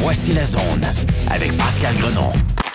Voici la zone avec Pascal Grenon.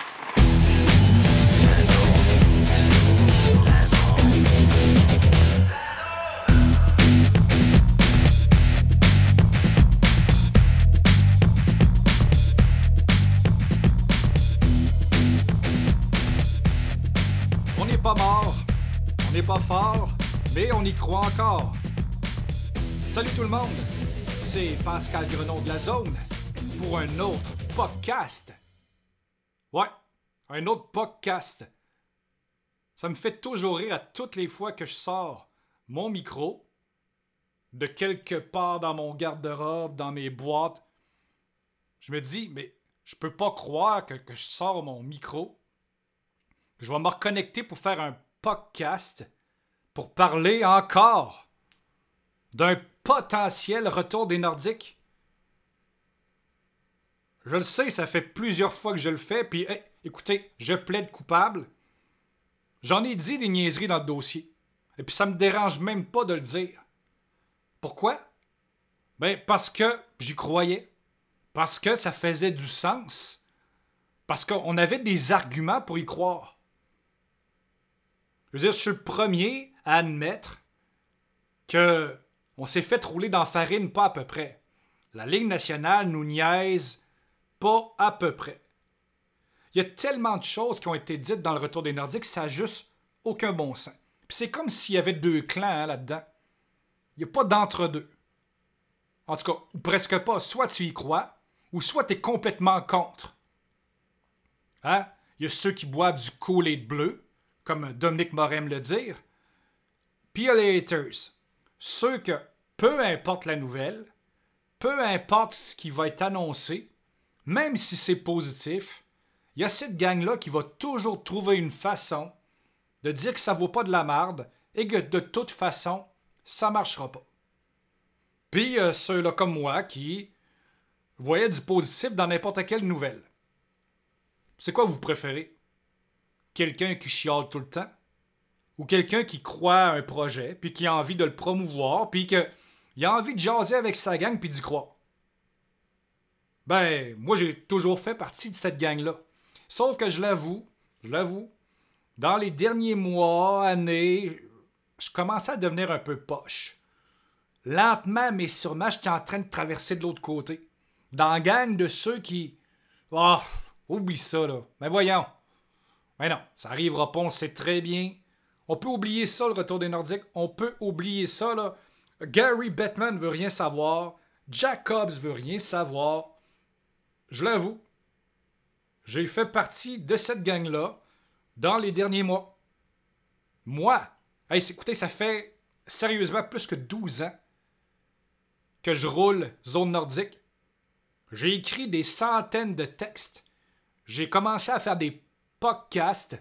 On n'est pas mort, on n'est pas fort, mais on y croit encore. Salut tout le monde, c'est Pascal Grenon de la Zone pour un autre podcast. Ouais, un autre podcast. Ça me fait toujours rire à toutes les fois que je sors mon micro de quelque part dans mon garde-robe, dans mes boîtes. Je me dis, mais je peux pas croire que je sors mon micro. Je vais me reconnecter pour faire un podcast pour parler encore d'un potentiel retour des Nordiques. Je le sais, ça fait plusieurs fois que je le fais, puis écoutez, je plaide coupable. J'en ai dit des niaiseries dans le dossier, et puis ça me dérange même pas de le dire. Pourquoi? Ben parce que j'y croyais, parce que ça faisait du sens, parce qu'on avait des arguments pour y croire. Je veux dire, je suis le premier à admettre que on s'est fait rouler dans la farine pas à peu près. La Ligue nationale nous niaise pas à peu près. Il y a tellement de choses qui ont été dites dans le retour des Nordiques, ça n'a juste aucun bon sens. Puis c'est comme s'il y avait deux clans là-dedans. Il n'y a pas d'entre-deux. En tout cas, ou presque pas. Soit tu y crois, ou soit tu es complètement contre. Hein? Il y a ceux qui boivent du Kool-Aid bleu, comme Dominique Morin aime le dire. Puis il y a les haters. Ceux que, peu importe la nouvelle, peu importe ce qui va être annoncé, même si c'est positif, il y a cette gang-là qui va toujours trouver une façon de dire que ça vaut pas de la merde et que de toute façon, ça marchera pas. Puis ceux-là comme moi qui voyaient du positif dans n'importe quelle nouvelle. C'est quoi vous préférez? Quelqu'un qui chiale tout le temps? Ou quelqu'un qui croit à un projet, puis qui a envie de le promouvoir, puis qu'il a envie de jaser avec sa gang, puis d'y croire? Ben, moi, j'ai toujours fait partie de cette gang-là. Sauf que je l'avoue, dans les derniers mois, années, je commençais à devenir un peu poche. Lentement, mais sûrement, j'étais en train de traverser de l'autre côté. Dans la gang de ceux qui... Oh, oublie ça, là. Mais voyons. Mais non, ça arrivera pas, on le sait très bien. On peut oublier ça, le retour des Nordiques. On peut oublier ça, là. Gary Bettman veut rien savoir. Jacobs veut rien savoir. Je l'avoue. J'ai fait partie de cette gang-là dans les derniers mois. Moi, écoutez, ça fait sérieusement plus que 12 ans que je roule zone nordique. J'ai écrit des centaines de textes. J'ai commencé à faire des podcasts.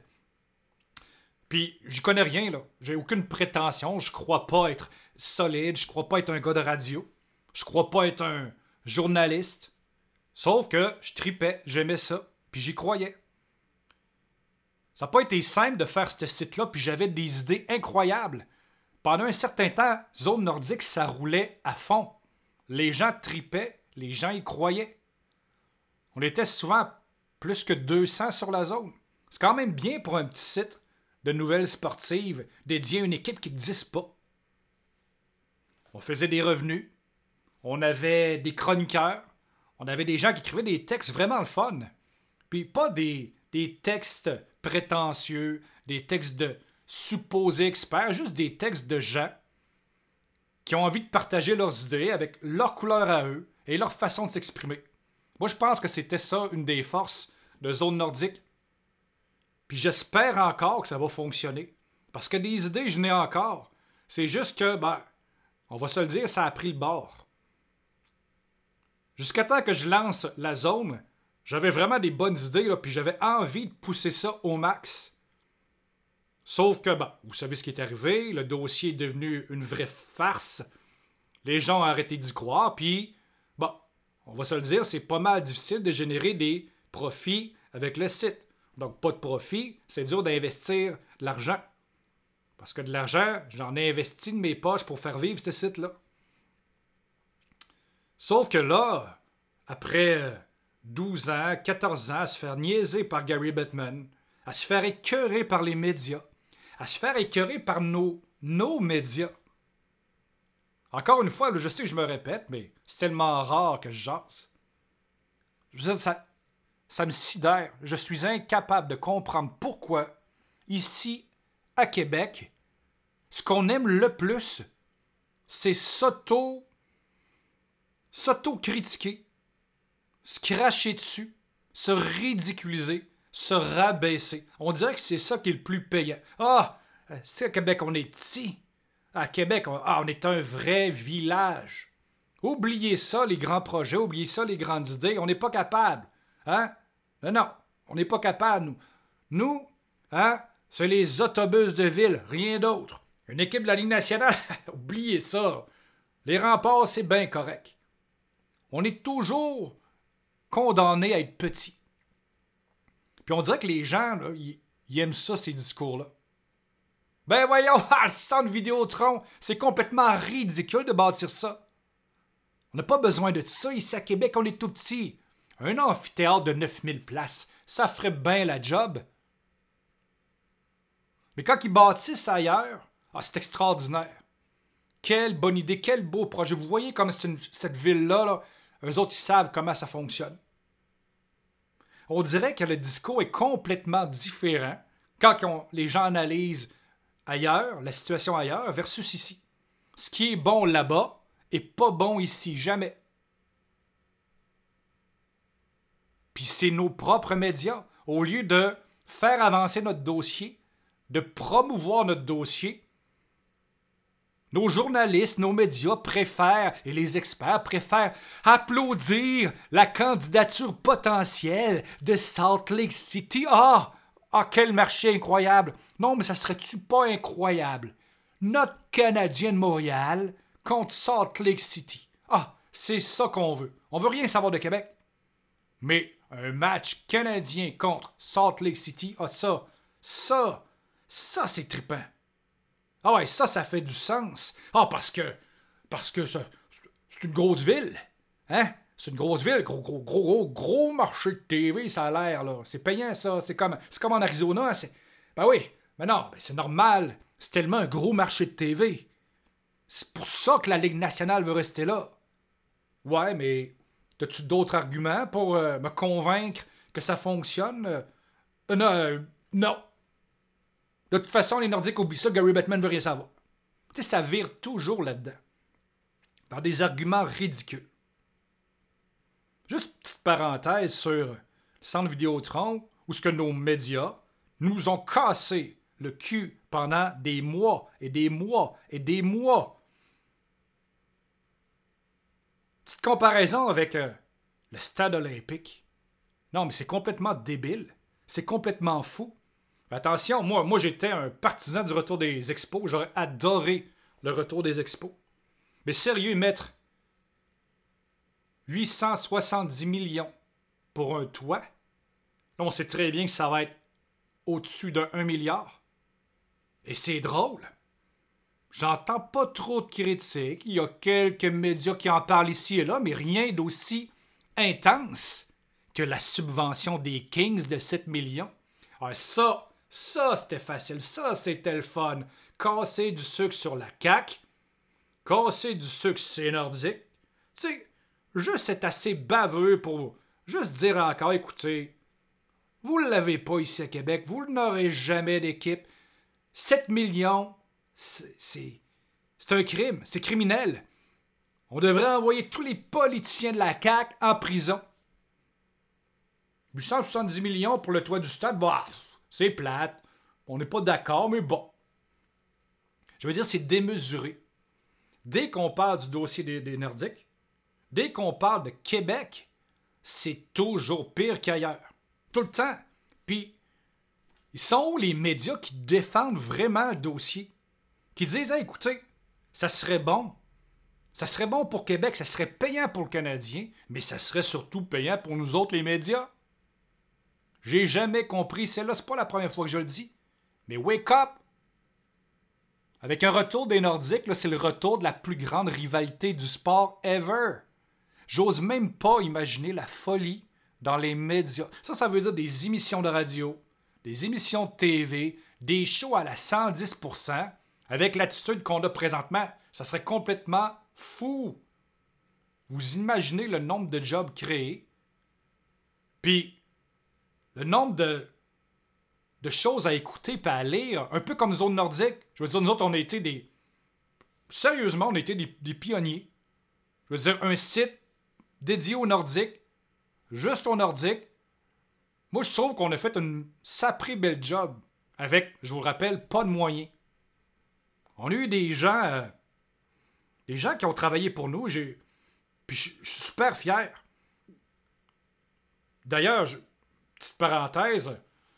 Puis, j'y connais rien, là. J'ai aucune prétention. Je crois pas être solide. Je crois pas être un gars de radio. Je crois pas être un journaliste. Sauf que je tripais, j'aimais ça, puis j'y croyais. Ça n'a pas été simple de faire ce site-là, puis j'avais des idées incroyables. Pendant un certain temps, Zone Nordique, ça roulait à fond. Les gens tripaient, les gens y croyaient. On était souvent plus que 200 sur la zone. C'est quand même bien pour un petit site de nouvelles sportives dédié à une équipe qui n'existe pas. On faisait des revenus. On avait des chroniqueurs. On avait des gens qui écrivaient des textes vraiment le fun. Puis pas des textes prétentieux, des textes de supposés experts, juste des textes de gens qui ont envie de partager leurs idées avec leur couleur à eux et leur façon de s'exprimer. Moi, je pense que c'était ça une des forces de Zone Nordique. Puis j'espère encore que ça va fonctionner. Parce que des idées, je n'ai encore. C'est juste que, on va se le dire, ça a pris le bord. Jusqu'à temps que je lance la zone, j'avais vraiment des bonnes idées, là, puis j'avais envie de pousser ça au max. Sauf que, vous savez ce qui est arrivé, le dossier est devenu une vraie farce. Les gens ont arrêté d'y croire, puis, on va se le dire, c'est pas mal difficile de générer des profits avec le site. Donc, pas de profit, c'est dur d'investir de l'argent. Parce que de l'argent, j'en ai investi de mes poches pour faire vivre ce site-là. Sauf que là, après 12 ans, 14 ans, à se faire niaiser par Gary Bettman, à se faire écœurer par les médias, à se faire écœurer par nos médias. Encore une fois, je sais que je me répète, mais c'est tellement rare que je jase. Je veux dire, ça me sidère. Je suis incapable de comprendre pourquoi, ici, à Québec, ce qu'on aime le plus, c'est s'auto-critiquer, se cracher dessus, se ridiculiser, se rabaisser. On dirait que c'est ça qui est le plus payant. Ah, c'est à Québec, on est petit. À Québec, on est un vrai village. Oubliez ça, les grands projets, oubliez ça, les grandes idées. On n'est pas capable. Hein? Non, on n'est pas capable, nous, c'est les autobus de ville, rien d'autre. Une équipe de la Ligue nationale, oubliez ça. Les remparts, c'est bien correct. On est toujours condamné à être petit. Puis on dirait que les gens, là, ils aiment ça, ces discours-là. Ben voyons, le centre Vidéotron, c'est complètement ridicule de bâtir ça. On n'a pas besoin de ça ici à Québec, on est tout petit. Un amphithéâtre de 9000 places, ça ferait bien la job. Mais quand ils bâtissent ailleurs, c'est extraordinaire. Quelle bonne idée, quel beau projet. Vous voyez comme cette ville-là, là, eux autres, ils savent comment ça fonctionne. On dirait que le discours est complètement différent quand les gens analysent ailleurs, la situation ailleurs, versus ici. Ce qui est bon là-bas est pas bon ici, jamais. Puis c'est nos propres médias. Au lieu de faire avancer notre dossier, de promouvoir notre dossier, nos journalistes, nos médias préfèrent, et les experts préfèrent, applaudir la candidature potentielle de Salt Lake City. Quel marché incroyable! Non, mais ça serait-tu pas incroyable? Notre Canadien de Montréal contre Salt Lake City. C'est ça qu'on veut. On veut rien savoir de Québec. Mais un match canadien contre Salt Lake City, ça, c'est trippant. Ça fait du sens. Parce que c'est une grosse ville. Hein? C'est une grosse ville, gros marché de TV, ça a l'air, là. C'est payant, ça. C'est comme en Arizona. Ben oui, mais non, c'est normal. C'est tellement un gros marché de TV. C'est pour ça que la Ligue nationale veut rester là. Ouais, mais as-tu d'autres arguments pour me convaincre que ça fonctionne? Non. De toute façon, les Nordiques oublient ça, Gary Bettman veut rien savoir. Tu sais, ça vire toujours là-dedans. Dans des arguments ridicules. Juste une petite parenthèse sur le centre Vidéotron, où ce que nos médias nous ont cassé le cul pendant des mois et des mois et des mois. Petite comparaison avec le stade olympique. Non, mais c'est complètement débile. C'est complètement fou. Attention, moi j'étais un partisan du retour des expos. J'aurais adoré le retour des expos. Mais sérieux, mettre 870 millions pour un toit, là, on sait très bien que ça va être au-dessus d'un 1 milliard. Et c'est drôle. J'entends pas trop de critiques. Il y a quelques médias qui en parlent ici et là, mais rien d'aussi intense que la subvention des Kings de 7 millions. Ça, c'était facile. Ça, c'était le fun. Casser du sucre sur la CAQ. Casser du sucre sur les Nordiques. Tu sais, juste être assez baveux pour juste dire encore, écoutez, vous ne l'avez pas ici à Québec, vous n'aurez jamais d'équipe. 7 millions, c'est un crime, c'est criminel. On devrait envoyer tous les politiciens de la CAQ en prison. 870 millions pour le toit du stade, c'est plate. On n'est pas d'accord, mais bon. Je veux dire, c'est démesuré. Dès qu'on parle du dossier des Nordiques, dès qu'on parle de Québec, c'est toujours pire qu'ailleurs. Tout le temps. Puis, ils sont où les médias qui défendent vraiment le dossier? Qui disent, écoutez, ça serait bon. Ça serait bon pour Québec, ça serait payant pour le Canadien, mais ça serait surtout payant pour nous autres, les médias. J'ai jamais compris celle-là, c'est pas la première fois que je le dis. Mais wake up! Avec un retour des Nordiques, là, c'est le retour de la plus grande rivalité du sport ever. J'ose même pas imaginer la folie dans les médias. Ça veut dire des émissions de radio, des émissions de TV, des shows à la 110%, avec l'attitude qu'on a présentement. Ça serait complètement fou. Vous imaginez le nombre de jobs créés, puis le nombre de choses à écouter et à lire, un peu comme Zone Nordique. Je veux dire, nous autres, on a été des... Sérieusement, on a été des pionniers. Je veux dire, un site dédié au nordique, juste au nordique. Moi, je trouve qu'on a fait une saprée belle job avec, je vous le rappelle, pas de moyens. On a eu des gens qui ont travaillé pour nous. Puis je suis super fier. D'ailleurs, petite parenthèse,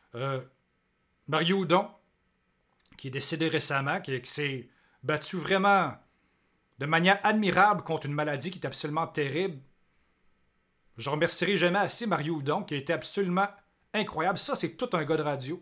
Mario Houdon, qui est décédé récemment, qui s'est battu vraiment de manière admirable contre une maladie qui est absolument terrible. Je remercierai jamais assez Mario Houdon, qui a été absolument incroyable. Ça, c'est tout un gars de radio.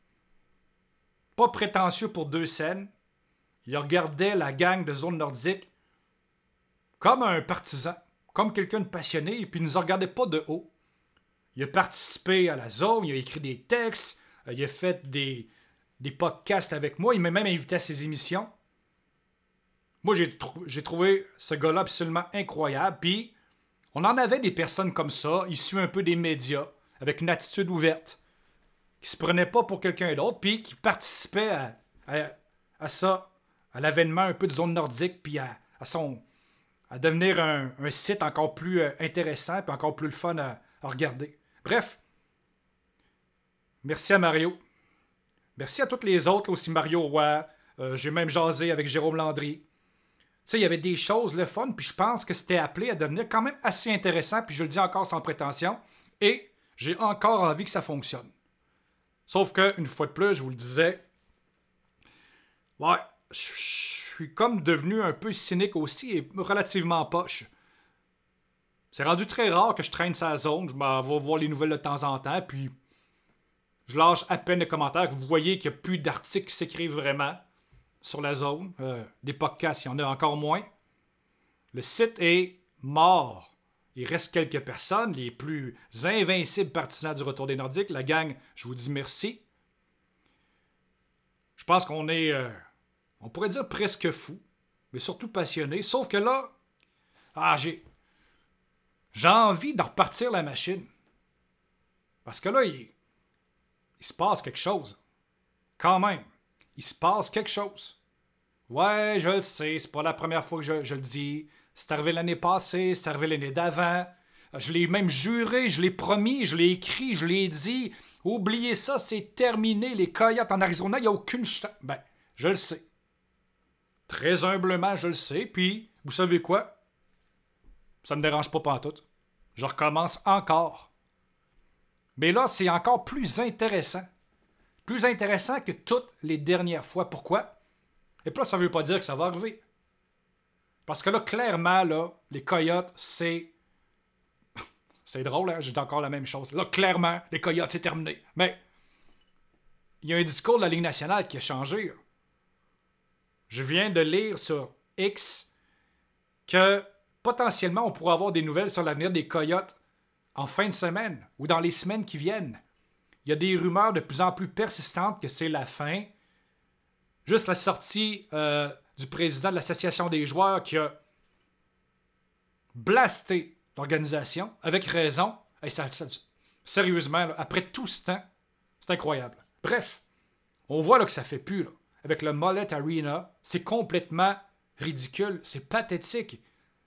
Pas prétentieux pour 2 scènes. Il regardait la gang de Zone Nordique comme un partisan, comme quelqu'un de passionné, et puis il ne nous regardait pas de haut. Il a participé à la zone, il a écrit des textes, il a fait des podcasts avec moi, il m'a même invité à ses émissions. Moi, j'ai trouvé ce gars-là absolument incroyable, puis on en avait des personnes comme ça, issues un peu des médias, avec une attitude ouverte, qui se prenaient pas pour quelqu'un d'autre, puis qui participaient à ça, à l'avènement un peu de Zone Nordique, puis à devenir un site encore plus intéressant, puis encore plus le fun à regarder. Bref, merci à Mario. Merci à tous les autres, aussi Mario Roy. J'ai même jasé avec Jérôme Landry. Tu sais, il y avait des choses, le fun, puis je pense que c'était appelé à devenir quand même assez intéressant, puis je le dis encore sans prétention, et j'ai encore envie que ça fonctionne. Sauf que, une fois de plus, je vous le disais, ouais, je suis comme devenu un peu cynique aussi et relativement poche. C'est rendu très rare que je traîne sa zone, je m'en vais voir les nouvelles de temps en temps, puis je lâche à peine les commentaires. Vous voyez qu'il n'y a plus d'articles qui s'écrivent vraiment sur la zone. Des podcasts, il y en a encore moins. Le site est mort. Il reste quelques personnes, les plus invincibles partisans du retour des Nordiques. La gang, je vous dis merci. Je pense qu'on est, on pourrait dire presque fou, mais surtout passionné. Sauf que là, j'ai envie de repartir la machine. Parce que là, il se passe quelque chose. Quand même. Il se passe quelque chose. Ouais, je le sais, c'est pas la première fois que je le dis. C'est arrivé l'année passée, c'est arrivé l'année d'avant. Je l'ai même juré, je l'ai promis, je l'ai écrit, je l'ai dit. Oubliez ça, c'est terminé. Les Coyotes en Arizona, il n'y a aucune chance. Ben, je le sais. Très humblement, je le sais. Puis, vous savez quoi? Ça me dérange pas pantoute. Je recommence encore. Mais là, c'est encore plus intéressant. Plus intéressant que toutes les dernières fois. Pourquoi? Et puis là, ça ne veut pas dire que ça va arriver. Parce que là, clairement, là, les Coyotes, c'est... C'est drôle, hein? Je dis encore la même chose. Là, clairement, les Coyotes, c'est terminé. Mais il y a un discours de la Ligue nationale qui a changé. Là. Je viens de lire sur X que potentiellement, on pourrait avoir des nouvelles sur l'avenir des Coyotes en fin de semaine ou dans les semaines qui viennent. Il y a des rumeurs de plus en plus persistantes que c'est la fin. Juste la sortie du président de l'Association des joueurs qui a blasté l'organisation, avec raison. Et sérieusement, là, après tout ce temps, c'est incroyable. Bref, on voit là, que ça fait plus. Là. Avec le Mullet Arena, c'est complètement ridicule, c'est pathétique.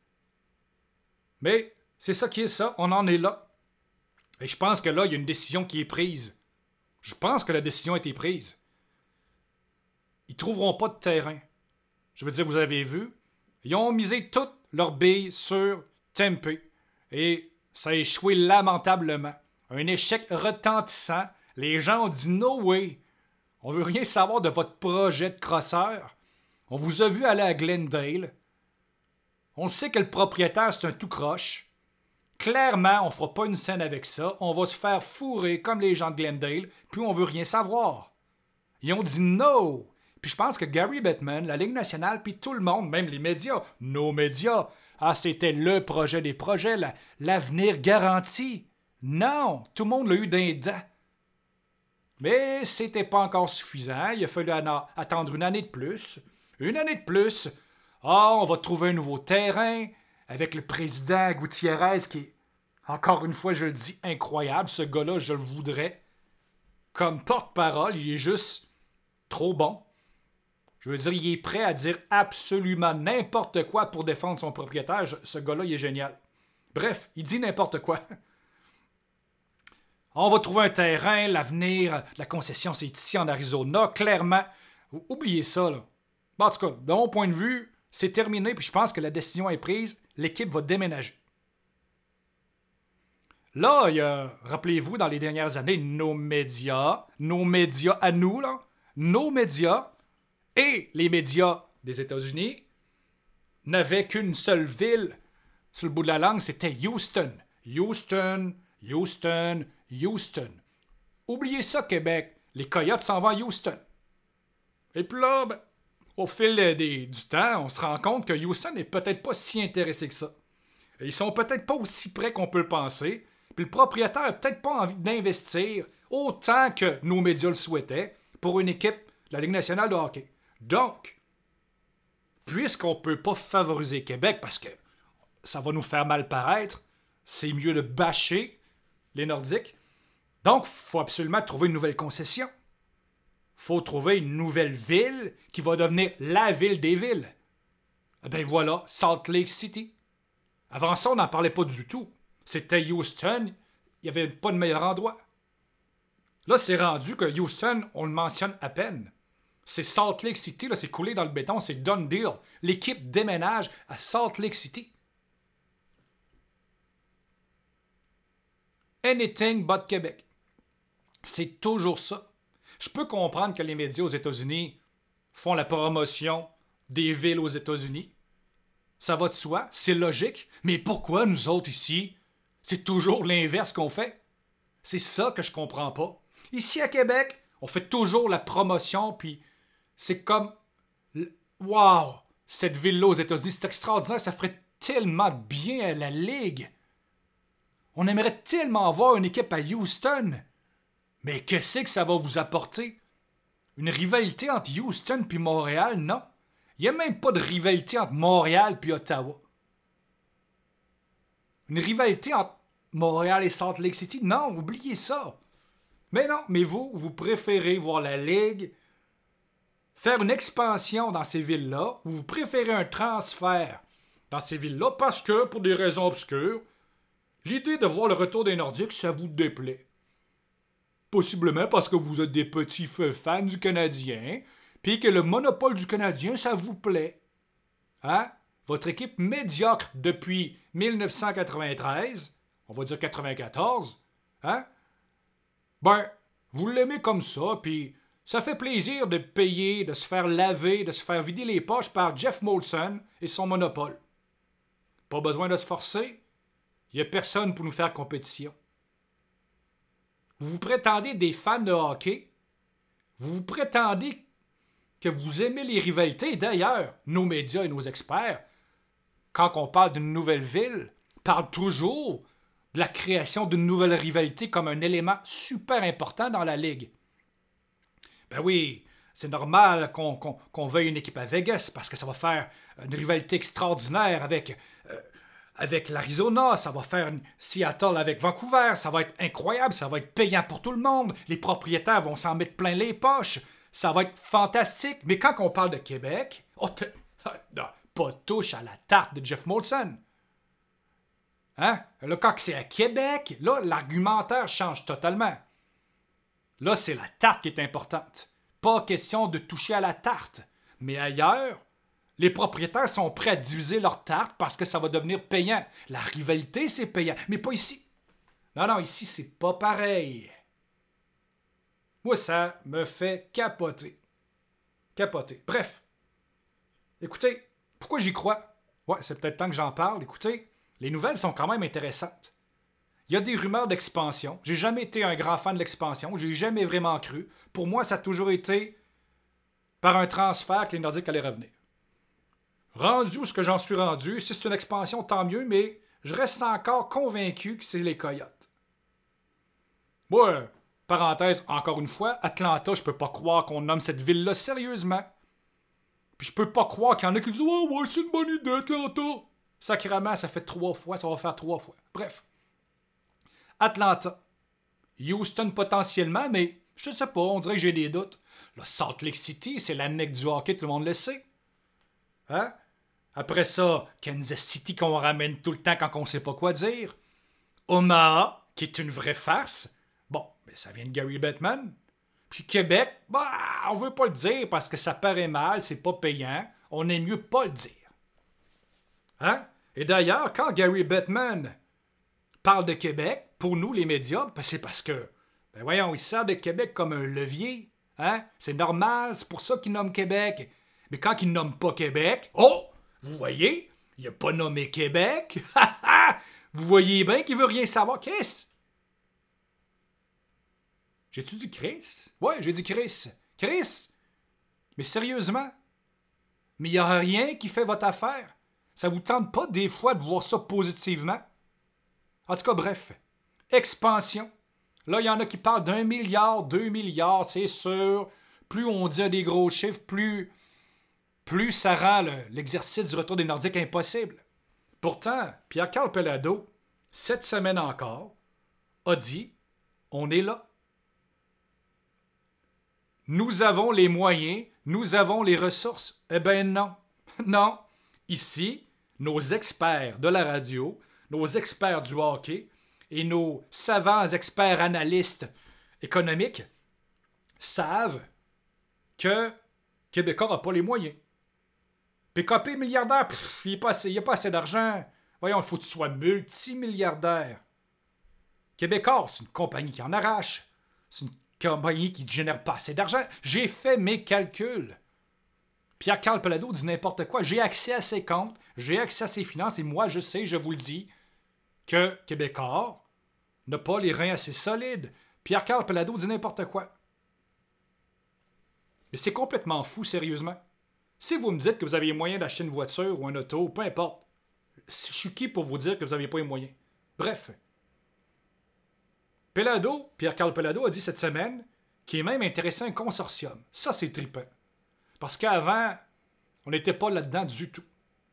Mais c'est ça qui est ça, on en est là. Et je pense que là, il y a une décision qui est prise. Je pense que la décision a été prise. Ils ne trouveront pas de terrain. Je veux dire, vous avez vu, ils ont misé toutes leurs billes sur Tempe. Et ça a échoué lamentablement. Un échec retentissant. Les gens ont dit « No way! On veut rien savoir de votre projet de crosseur. On vous a vu aller à Glendale. On sait que le propriétaire, c'est un tout croche. Clairement, on ne fera pas une scène avec ça. On va se faire fourrer comme les gens de Glendale, puis on veut rien savoir. » Ils ont dit « No! » Puis je pense que Gary Bettman, la Ligue nationale, puis tout le monde, même les médias, nos médias, c'était le projet des projets, l'avenir garanti. Non, tout le monde l'a eu d'un dent. Mais c'était pas encore suffisant. Il a fallu attendre une année de plus. Une année de plus. Ah, on va trouver un nouveau terrain avec le président Gutiérrez qui est, encore une fois, je le dis, incroyable. Ce gars-là, je le voudrais comme porte-parole. Il est juste trop bon. Je veux dire, il est prêt à dire absolument n'importe quoi pour défendre son propriétaire. Ce gars-là, il est génial. Bref, il dit n'importe quoi. On va trouver un terrain, l'avenir, la concession, c'est ici en Arizona, clairement. Oubliez ça, là. Bon, en tout cas, de mon point de vue, c'est terminé, puis je pense que la décision est prise. L'équipe va déménager. Là, il y a, rappelez-vous, dans les dernières années, nos médias à nous, là, nos médias et les médias des États-Unis n'avaient qu'une seule ville sur le bout de la langue, c'était Houston. Houston, Houston, Houston. Oubliez ça, Québec. Les Coyotes s'en vont à Houston. Et puis là, au fil du temps, on se rend compte que Houston n'est peut-être pas si intéressé que ça. Ils sont peut-être pas aussi près qu'on peut le penser. Puis le propriétaire n'a peut-être pas envie d'investir autant que nos médias le souhaitaient pour une équipe de la Ligue nationale de hockey. Donc, puisqu'on ne peut pas favoriser Québec parce que ça va nous faire mal paraître, c'est mieux de bâcher les Nordiques. Donc, il faut absolument trouver une nouvelle concession. Il faut trouver une nouvelle ville qui va devenir la ville des villes. Eh bien voilà, Salt Lake City. Avant ça, on n'en parlait pas du tout. C'était Houston, il n'y avait pas de meilleur endroit. Là, c'est rendu que Houston, on le mentionne à peine. C'est Salt Lake City, là, c'est coulé dans le béton, c'est done deal. L'équipe déménage à Salt Lake City. Anything but Québec. C'est toujours ça. Je peux comprendre que les médias aux États-Unis font la promotion des villes aux États-Unis. Ça va de soi, c'est logique. Mais pourquoi nous autres ici, c'est toujours l'inverse qu'on fait? C'est ça que je comprends pas. Ici à Québec, on fait toujours la promotion, puis c'est comme... Wow! Cette ville-là aux États-Unis, c'est extraordinaire, ça ferait tellement de bien à la Ligue. On aimerait tellement avoir une équipe à Houston. Mais qu'est-ce que ça va vous apporter? Une rivalité entre Houston puis Montréal? Non. Il n'y a même pas de rivalité entre Montréal puis Ottawa. Une rivalité entre Montréal et Salt Lake City? Non, oubliez ça. Mais non, mais vous préférez voir la Ligue faire une expansion dans ces villes-là, ou vous préférez un transfert dans ces villes-là parce que, pour des raisons obscures, l'idée de voir le retour des Nordiques, ça vous déplaît. Possiblement parce que vous êtes des petits fans du Canadien, puis que le monopole du Canadien, ça vous plaît. Hein? Votre équipe médiocre depuis 1993, on va dire 94, hein? Ben, vous l'aimez comme ça, puis ça fait plaisir de payer, de se faire laver, de se faire vider les poches par Jeff Molson et son monopole. Pas besoin de se forcer. Il n'y a personne pour nous faire compétition. Vous vous prétendez des fans de hockey. Vous vous prétendez que vous aimez les rivalités. D'ailleurs, nos médias et nos experts, quand on parle d'une nouvelle ville, parlent toujours de la création d'une nouvelle rivalité comme un élément super important dans la Ligue. Ben oui, c'est normal qu'on veuille une équipe à Vegas parce que ça va faire une rivalité extraordinaire avec l'Arizona, ça va faire une Seattle avec Vancouver, ça va être incroyable, ça va être payant pour tout le monde, les propriétaires vont s'en mettre plein les poches, ça va être fantastique. Mais quand on parle de Québec, non, pas touche à la tarte de Jeff Molson. Hein? Là, quand c'est à Québec, là, l'argumentaire change totalement. Là, c'est la tarte qui est importante. Pas question de toucher à la tarte. Mais ailleurs, les propriétaires sont prêts à diviser leur tarte parce que ça va devenir payant. La rivalité, c'est payant. Mais pas ici. Non, ici, c'est pas pareil. Moi, ça me fait capoter. Capoter. Bref. Écoutez, pourquoi j'y crois? Ouais, c'est peut-être temps que j'en parle. Écoutez, les nouvelles sont quand même intéressantes. Il y a des rumeurs d'expansion. J'ai jamais été un grand fan de l'expansion. J'ai jamais vraiment cru. Pour moi, ça a toujours été par un transfert que les Nordiques allaient revenir. Rendu où ce que j'en suis rendu, si c'est une expansion, tant mieux, mais je reste encore convaincu que c'est les Coyotes. Moi, parenthèse, encore une fois, Atlanta, je peux pas croire qu'on nomme cette ville-là sérieusement. Puis je peux pas croire qu'il y en a qui disent « Oh, ouais, c'est une bonne idée, Atlanta! » Sacrément, ça fait 3 fois, ça va faire 3 fois. Bref. Atlanta. Houston potentiellement, mais je sais pas, on dirait que j'ai des doutes. Là, Salt Lake City, c'est la mecque du hockey, tout le monde le sait. Hein? Après ça, Kansas City qu'on ramène tout le temps quand on sait pas quoi dire. Omaha, qui est une vraie farce. Bon, mais ça vient de Gary Bettman. Puis Québec, bah, on veut pas le dire parce que ça paraît mal, c'est pas payant. On aime mieux pas le dire. Hein? Et d'ailleurs, quand Gary Bettman parle de Québec, pour nous, les médias, ben c'est parce que, ben voyons, il sert de Québec comme un levier. Hein? C'est normal, c'est pour ça qu'il nomme Québec. Mais quand il nomme pas Québec, oh! Vous voyez, il a pas nommé Québec. Vous voyez bien qu'il veut rien savoir. Qu'est-ce? J'ai-tu dit Chris? Ouais, j'ai dit Chris. Chris? Mais sérieusement? Mais il n'y a rien qui fait votre affaire. Ça vous tente pas des fois de voir ça positivement? En tout cas, bref. Expansion. Là, il y en a qui parlent d'1 milliard, 2 milliards, c'est sûr. Plus on dit des gros chiffres, plus ça rend l'exercice du retour des Nordiques impossible. Pourtant, Pierre-Carl Pellado, cette semaine encore, a dit « On est là. Nous avons les moyens, nous avons les ressources. » Eh bien non, non. Ici, nos experts de la radio, nos experts du hockey et nos savants experts analystes économiques savent que Québécois n'a pas les moyens. PKP milliardaire, il n'y a pas assez d'argent. Voyons, il faut que tu sois multimilliardaire. Québécois, c'est une compagnie qui en arrache. C'est une compagnie qui ne génère pas assez d'argent. J'ai fait mes calculs. Pierre-Carl Pellado dit n'importe quoi. J'ai accès à ses comptes, j'ai accès à ses finances, et moi, je sais, je vous le dis, que Québécois n'a pas les reins assez solides. Pierre-Carl Pellado dit n'importe quoi. Mais c'est complètement fou, sérieusement. Si vous me dites que vous avez les moyens d'acheter une voiture ou un auto, peu importe, je suis qui pour vous dire que vous n'avez pas les moyens? Bref. Pierre-Carl Pellado a dit cette semaine qu'il est même intéressé à un consortium. Ça, c'est trippant. Parce qu'avant, on n'était pas là-dedans du tout.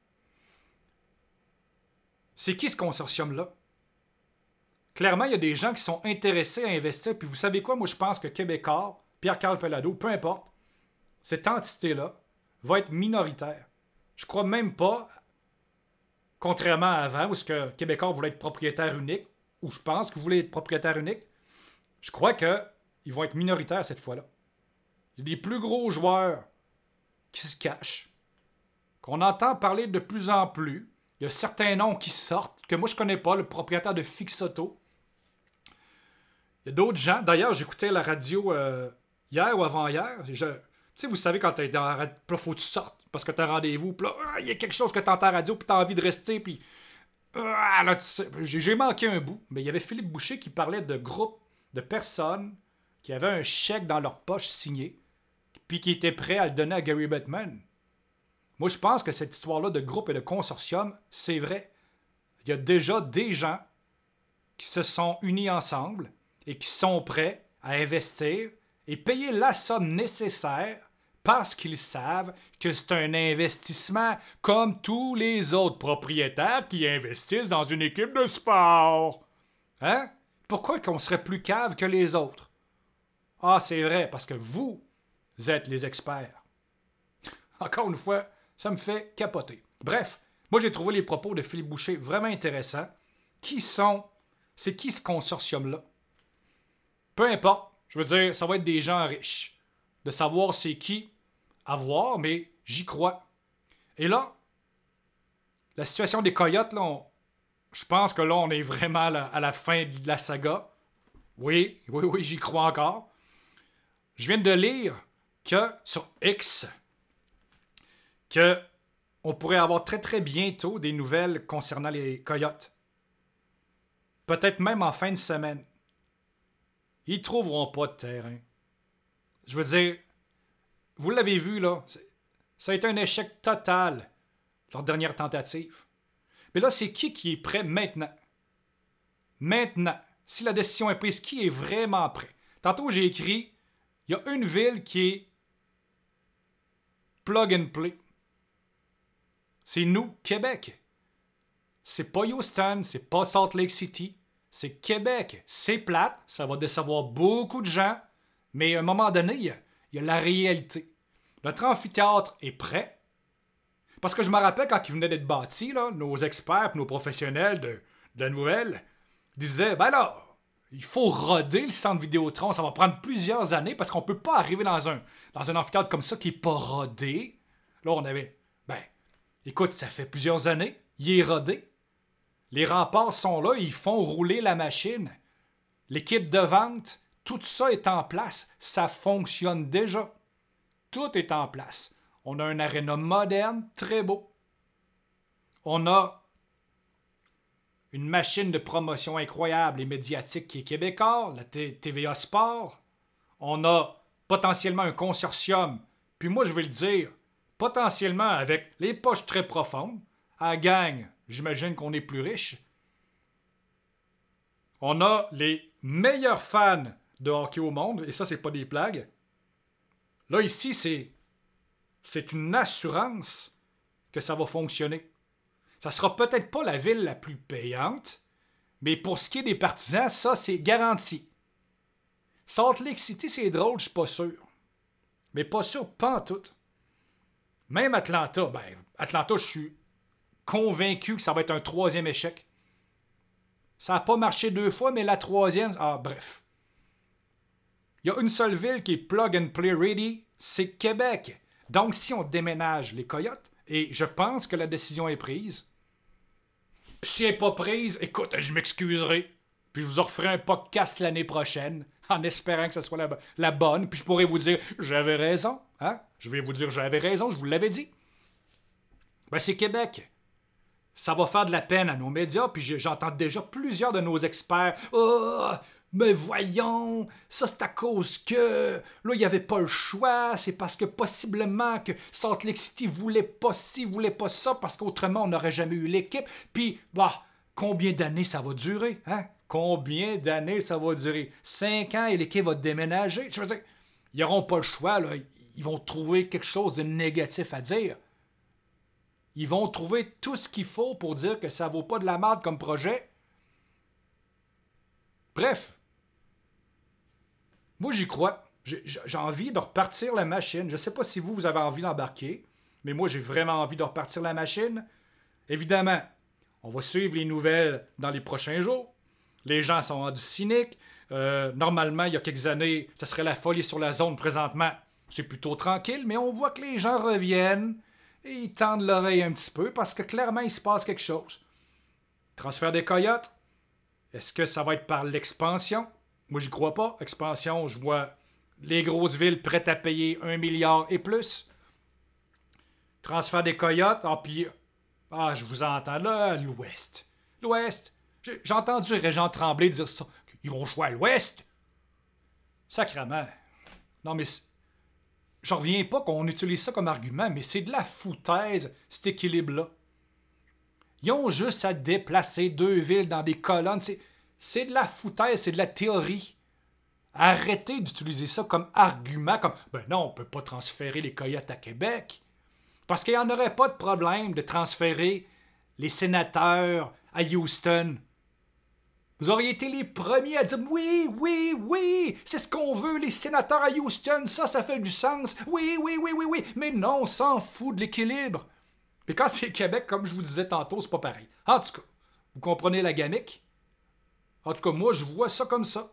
C'est qui ce consortium-là? Clairement, il y a des gens qui sont intéressés à investir, puis vous savez quoi? Moi, je pense que Québécois, Pierre-Carl Pellado, peu importe, cette entité-là va être minoritaire. Je crois même pas, contrairement à avant, où ce que Québécois voulait être propriétaire unique, ou je pense qu'ils voulaient être propriétaire unique, je crois qu'ils vont être minoritaires cette fois-là. Il y a des plus gros joueurs qui se cachent, qu'on entend parler de plus en plus. Il y a certains noms qui sortent, que moi je connais pas, le propriétaire de Fixoto. Il y a d'autres gens. D'ailleurs, j'écoutais la radio hier ou avant-hier. Tu sais, vous savez, quand t'es dans la radio, là, faut que tu sortes parce que t'as rendez-vous. Puis là, il y a quelque chose que t'entends à la radio, puis t'as envie de rester. Puis là, j'ai manqué un bout. Mais il y avait Philippe Boucher qui parlait de groupes de personnes qui avaient un chèque dans leur poche signé, puis qui étaient prêts à le donner à Gary Bettman. Moi, je pense que cette histoire-là de groupe et de consortium, c'est vrai. Il y a déjà des gens qui se sont unis ensemble et qui sont prêts à investir et payer la somme nécessaire parce qu'ils savent que c'est un investissement comme tous les autres propriétaires qui investissent dans une équipe de sport. Hein? Pourquoi qu'on serait plus cave que les autres? Ah, c'est vrai, parce que vous êtes les experts. Encore une fois, ça me fait capoter. Bref, moi j'ai trouvé les propos de Philippe Boucher vraiment intéressants. C'est qui ce consortium-là? Peu importe, je veux dire, ça va être des gens riches. De savoir c'est qui, à voir, mais j'y crois. Et là, la situation des Coyotes, là, je pense que là, on est vraiment à la fin de la saga. Oui, j'y crois encore. Je viens de lire que sur X, que on pourrait avoir très très bientôt des nouvelles concernant les Coyotes. Peut-être même en fin de semaine. Ils trouveront pas de terrain. Je veux dire, vous l'avez vu là, ça a été un échec total, leur dernière tentative. Mais là, c'est qui est prêt maintenant? Maintenant. si la décision est prise, qui est vraiment prêt? Tantôt, j'ai écrit, il y a une ville qui est plug and play. C'est nous, Québec. C'est pas Houston, c'est pas Salt Lake City, c'est Québec. C'est plate, ça va décevoir beaucoup de gens, mais à un moment donné, il y a la réalité. Notre amphithéâtre est prêt. Parce que je me rappelle quand il venait d'être bâti, là, nos experts et nos professionnels de la nouvelle disaient, ben là, il faut roder le centre Vidéotron, ça va prendre plusieurs années parce qu'on peut pas arriver dans un amphithéâtre comme ça qui est pas rodé. Là, on avait, écoute, ça fait plusieurs années, il est rodé. Les remparts sont là, ils font rouler la machine. L'équipe de vente, tout ça est en place. Ça fonctionne déjà. Tout est en place. On a un aréna moderne, très beau. On a une machine de promotion incroyable et médiatique qui est québécois, la TVA Sport. On a potentiellement un consortium, puis moi je vais le dire, potentiellement avec les poches très profondes. À la gang, j'imagine qu'on est plus riche. On a les meilleurs fans de hockey au monde, et ça, c'est pas des blagues. Là, ici, c'est une assurance que ça va fonctionner. Ça sera peut-être pas la ville la plus payante, mais pour ce qui est des partisans, ça, c'est garanti. Salt Lake City, c'est drôle, je suis pas sûr. Mais pas sûr, pas en tout. Même Atlanta, Atlanta, je suis convaincu que ça va être un 3e échec. Ça n'a pas marché 2 fois, mais la 3e, bref. Il y a une seule ville qui est plug and play ready, c'est Québec. Donc, si on déménage les Coyotes, et je pense que la décision est prise, puis si elle n'est pas prise, écoute, je m'excuserai, puis je vous en referai un podcast l'année prochaine, en espérant que ce soit la bonne, puis je pourrai vous dire, j'avais raison, hein? Je vais vous dire, j'avais raison, je vous l'avais dit. C'est Québec. Ça va faire de la peine à nos médias, puis j'entends déjà plusieurs de nos experts. Oh, mais voyons, ça c'est à cause que là, il n'y avait pas le choix, c'est parce que possiblement que Salt Lake City voulait pas ci, voulait pas ça, parce qu'autrement, on n'aurait jamais eu l'équipe. Puis, combien d'années ça va durer, hein? Combien d'années ça va durer? 5 ans et l'équipe va déménager? Je veux dire, ils n'auront pas le choix, là. Ils vont trouver quelque chose de négatif à dire. Ils vont trouver tout ce qu'il faut pour dire que ça vaut pas de la merde comme projet. Bref. Moi, j'y crois. J'ai envie de repartir la machine. Je sais pas si vous avez envie d'embarquer, mais moi, j'ai vraiment envie de repartir la machine. Évidemment, on va suivre les nouvelles dans les prochains jours. Les gens sont rendus cyniques. Normalement, il y a quelques années, ça serait la folie sur la zone. Présentement, c'est plutôt tranquille, mais on voit que les gens reviennent. Et ils tendent l'oreille un petit peu parce que clairement, il se passe quelque chose. Transfert des Coyotes, est-ce que ça va être par l'expansion? Moi, j'y crois pas. Expansion, je vois les grosses villes prêtes à payer 1 milliard et plus. Transfert des Coyotes, je vous entends là, l'Ouest. L'Ouest. J'ai entendu Régent Tremblay dire ça. Ils vont jouer à l'Ouest. Sacrément. Non, mais je reviens pas qu'on utilise ça comme argument, mais c'est de la foutaise, cet équilibre-là. Ils ont juste à déplacer 2 villes dans des colonnes. C'est de la foutaise, c'est de la théorie. Arrêtez d'utiliser ça comme argument, comme « non, on peut pas transférer les Coyotes à Québec. » Parce qu'il n'y en aurait pas de problème de transférer les sénateurs à Houston. Vous auriez été les premiers à dire « Oui, c'est ce qu'on veut, les sénateurs à Houston, ça fait du sens. Oui. » Mais non, on s'en fout de l'équilibre. Mais quand c'est Québec, comme je vous disais tantôt, c'est pas pareil. En tout cas, vous comprenez la gamique? En tout cas, moi, je vois ça comme ça.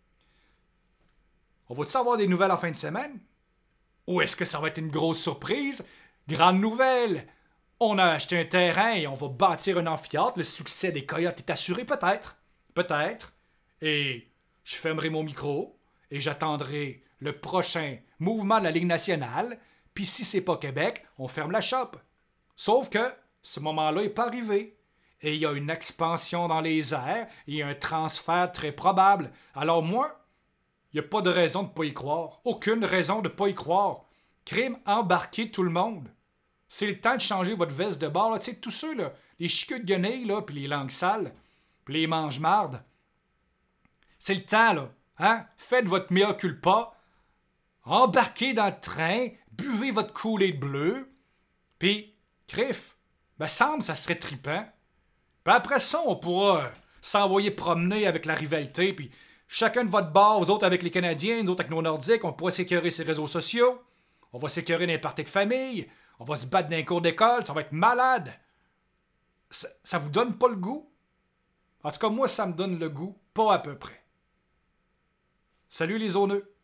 On va-tu avoir des nouvelles en fin de semaine? Ou est-ce que ça va être une grosse surprise? Grande nouvelle! On a acheté un terrain et on va bâtir un amphithéâtre. Le succès des Coyotes est assuré, peut-être. Peut-être. Et je fermerai mon micro et j'attendrai le prochain mouvement de la Ligue nationale. Puis si c'est pas Québec, on ferme la shop. Sauf que ce moment-là n'est pas arrivé. Et il y a une expansion dans les airs et un transfert très probable. Alors moi, il n'y a pas de raison de ne pas y croire. Aucune raison de ne pas y croire. Crime, embarquez tout le monde. C'est le temps de changer votre veste de bord. Tu sais, tous ceux, là, les chicots de guenilles, là, puis les langues sales, puis les mange-mardes. C'est le temps, là. Hein? Faites votre mea culpa. Embarquez dans le train. Buvez votre Kool-Aid bleu. Puis, crif, me semble ça serait trippant. Puis après ça, on pourra s'envoyer promener avec la rivalité. Puis chacun de votre bord, vous autres avec les Canadiens, nous autres avec nos Nordiques, on pourra s'écœurer ses réseaux sociaux. On va s'écœurer dans les parties de famille. On va se battre dans les cours d'école. Ça va être malade. Ça vous donne pas le goût? En tout cas, moi, ça me donne le goût, pas à peu près. Salut les zoneux!